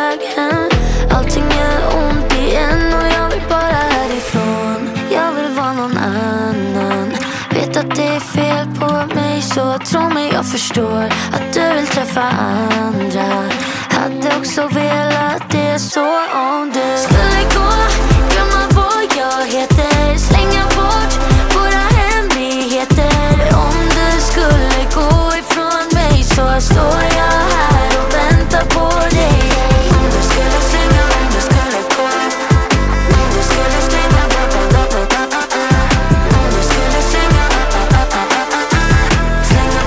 väg hem. Allting är ont igen och jag vill bara härifrån. Jag vill vara någon annan. Vet att det är fel på mig, så tro mig jag förstår att du vill träffa andra. Hade också velat det, så om du skulle gå, glömma vad jag heter, slänga bort våra hemligheter. Om du skulle gå ifrån mig, så står jag här och väntar på dig. Om du skulle slänga, om du skulle gå, om du skulle slänga, om du skulle slänga, slänga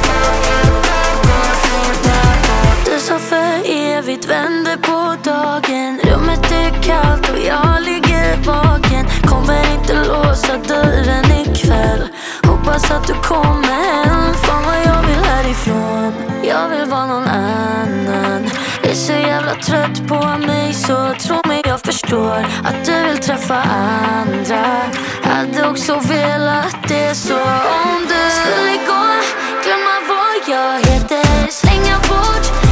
på. Du sa för evigt vänder på dagen. Rummet är kallt och jag ligger vaken. Kommer inte låsa dörren ikväll. Hoppas att du kommer hem. Fan vad jag vill härifrån. Jag vill vara någon annan. Är så jävla trött på mig, så tro mig jag förstår att du vill träffa andra. Hade också velat det, så om du skulle gå, glömma vad jag heter, slänga bort